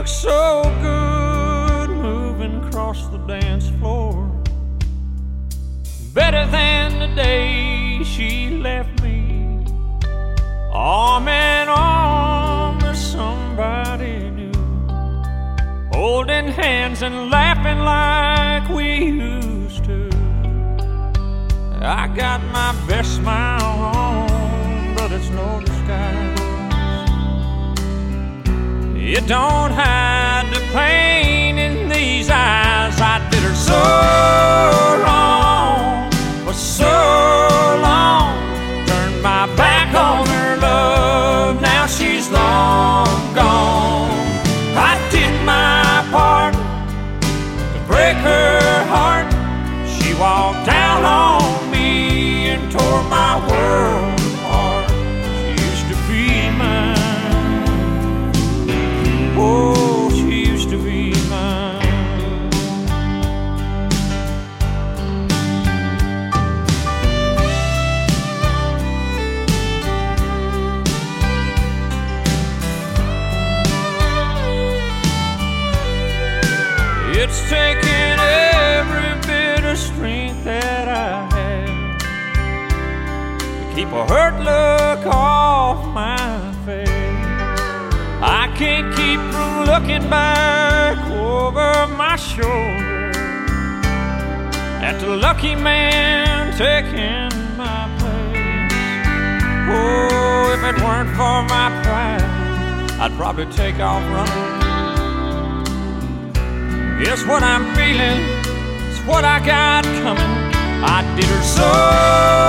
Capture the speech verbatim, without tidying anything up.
looked so good moving across the dance floor, better than the day she left me, arm in arm with somebody new, holding hands and laughing like we used to. I got my best smile on, but it's no disguise. You don't hide the pain in these eyes. I did her so wrong, for so long. Turned my back on her love, now she's long gone. I did my part to break her heart. She walked down on me and tore my world apart. She used to be mine. Oh, she used to be mine. It's taken every bit of strength that I have to keep a hurt look off my face. I can't keep from looking back over my shoulder at the lucky man taking my place. Oh, if it weren't for my pride, I'd probably take off running. Guess what I'm feeling, it's what I got coming. I did her so